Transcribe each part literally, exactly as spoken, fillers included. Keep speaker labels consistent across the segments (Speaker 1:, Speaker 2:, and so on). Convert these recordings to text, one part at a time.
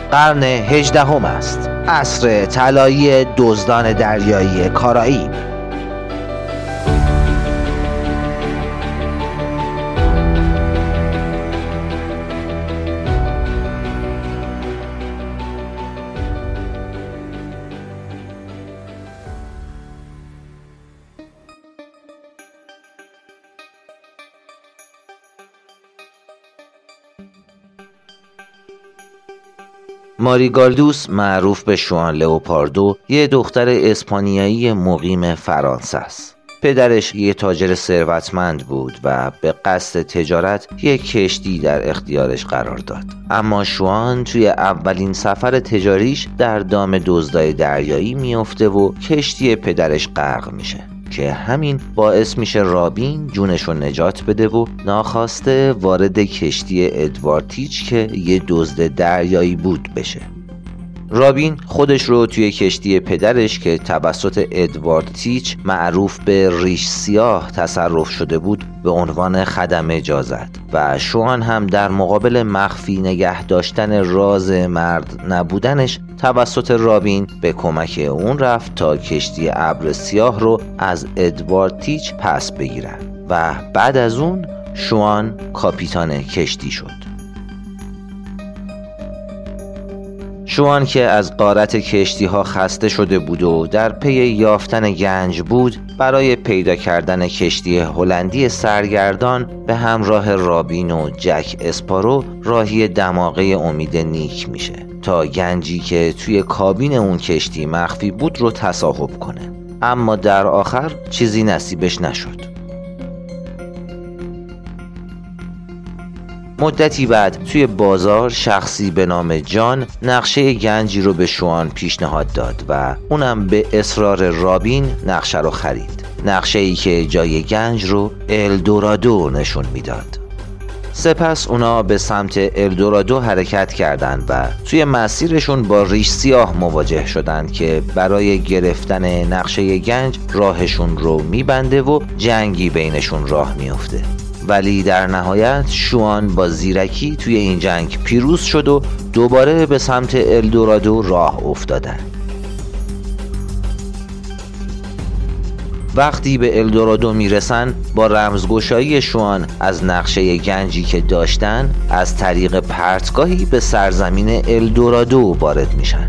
Speaker 1: قرن هجدهم است، عصر طلایی دزدان دریایی کارائیب. ماریگالدوس معروف به شوان لئوپاردو یه دختر اسپانیایی مقیم فرانسه است. پدرش یه تاجر ثروتمند بود و به قصد تجارت یک کشتی در اختیارش قرار داد. اما شوان توی اولین سفر تجاریش در دام دزدای دریایی میفته و کشتی پدرش غرق میشه که همین باعث میشه رابین جونشو نجات بده و ناخواسته وارد کشتی ادوارد تیچ که یه دزد دریایی بود بشه. رابین خودش رو توی کشتی پدرش که توسط ادوارد تیچ معروف به ریش سیاه تصرف شده بود به عنوان خدمه جا زد و شوان هم در مقابل مخفی نگه داشتن راز مرد نبودنش توسط رابین به کمک اون رفت تا کشتی ابر سیاه رو از ادوارد تیچ پس بگیرن و بعد از اون شوان کاپیتان کشتی شد. شوان که از غارت کشتی ها خسته شده بود و در پی یافتن گنج بود، برای پیدا کردن کشتی هلندی سرگردان به همراه رابین و جک اسپارو راهی دماغه امید نیک میشه تا گنجی که توی کابین اون کشتی مخفی بود رو تصاحب کنه. اما در آخر چیزی نصیبش نشد. مدتی بعد توی بازار شخصی به نام جان نقشه گنجی رو به شوان پیشنهاد داد و اونم به اصرار رابین نقشه رو خرید. نقشه‌ای که جای گنج رو الدورادو نشون میداد. سپس اونا به سمت الدورادو حرکت کردند و توی مسیرشون با ریش سیاه مواجه شدند که برای گرفتن نقشه گنج راهشون رو میبنده و جنگی بینشون راه میفته. ولی در نهایت شوان با زیرکی توی این جنگ پیروز شد و دوباره به سمت الدورادو راه افتادن. وقتی به الدورادو میرسن با رمزگشایی شوان از نقشه گنجی که داشتن از طریق پرتگاهی به سرزمین الدورادو وارد میشن.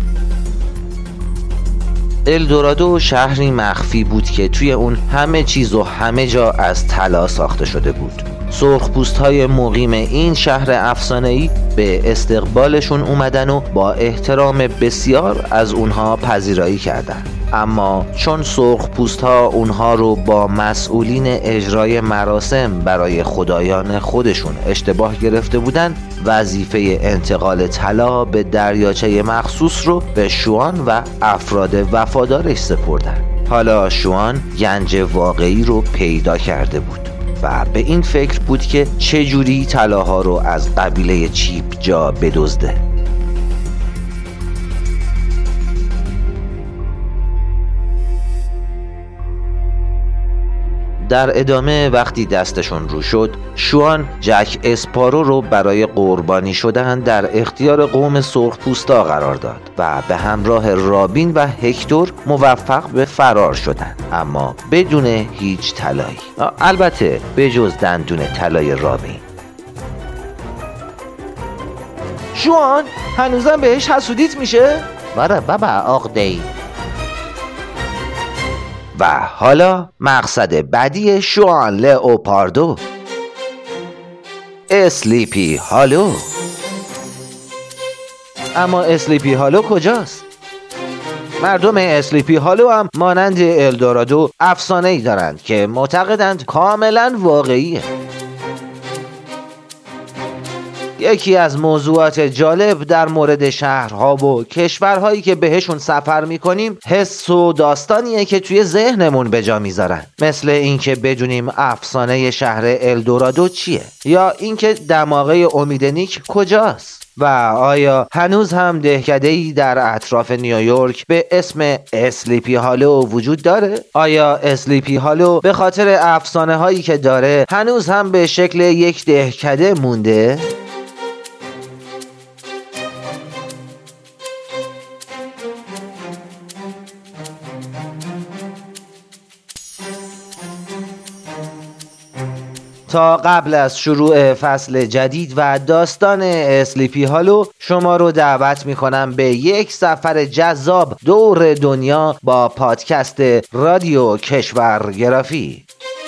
Speaker 1: الدورادو شهری مخفی بود که توی اون همه چیز و همه جا از طلا ساخته شده بود. سرخپوست‌های مقیم این شهر افسانه‌ای به استقبالشون اومدن و با احترام بسیار از اونها پذیرایی کردن. اما چون سرخپوست‌ها اونها رو با مسئولین اجرای مراسم برای خدایان خودشون اشتباه گرفته بودن، وظیفه انتقال طلا به دریاچه مخصوص رو به شوان و افراد وفادارش سپردن. حالا شوان گنج واقعی رو پیدا کرده بود و به این فکر بود که چجوری طلاها رو از قبیله چیپ جا بدزده. در ادامه وقتی دستشون رو شد، شوان جک اسپارو رو برای قربانی شدن در اختیار قوم سرخپوستا قرار داد و به همراه رابین و هکتور موفق به فرار شدن، اما بدون هیچ طلایی، البته به جز دندون طلای رابین.
Speaker 2: شوان هنوزم بهش حسودیت میشه؟
Speaker 1: باره بابا عقده‌ای. و حالا مقصد بعدی شوان لئوپاردو، اسلیپی هالو.
Speaker 2: اما اسلیپی هالو کجاست؟ مردم اسلیپی هالو هم مانند الدورادو افسانه‌ای دارند که معتقدند کاملا واقعیه. یکی از موضوعات جالب در مورد شهرها و کشورهایی که بهشون سفر میکنیم حس و داستانیه که توی ذهنمون به جا میذارن، مثل اینکه بدونیم افسانه شهر الدورادو چیه، یا اینکه دماغه امید نیک کجاست، و آیا هنوز هم دهکده‌ای در اطراف نیویورک به اسم اسلیپی هالو وجود داره؟ آیا اسلیپی هالو به خاطر افسانه هایی که داره هنوز هم به شکل یک دهکده مونده؟ تا قبل از شروع فصل جدید و داستان اسلیپی هالو شما رو دعوت میکنم به یک سفر جذاب دور دنیا با پادکست رادیو کشورگرافی.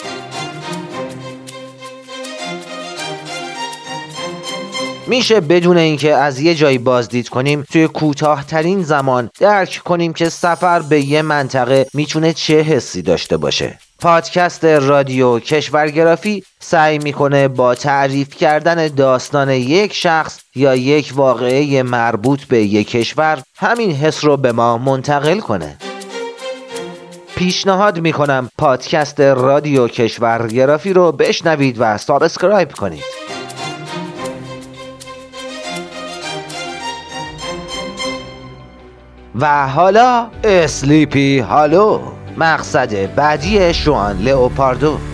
Speaker 2: میشه بدون اینکه از یه جایی بازدید کنیم توی کوتاه‌ترین زمان درک کنیم که سفر به یه منطقه میتونه چه حسی داشته باشه. پادکست رادیو کشورگرافی سعی میکنه با تعریف کردن داستان یک شخص یا یک واقعه مربوط به یک کشور همین حس رو به ما منتقل کنه. پیشنهاد میکنم پادکست رادیو کشورگرافی رو بشنوید و سابسکرایب کنید. و حالا اسلیپی هالو، مقصد بعدی شوان لئوپاردو.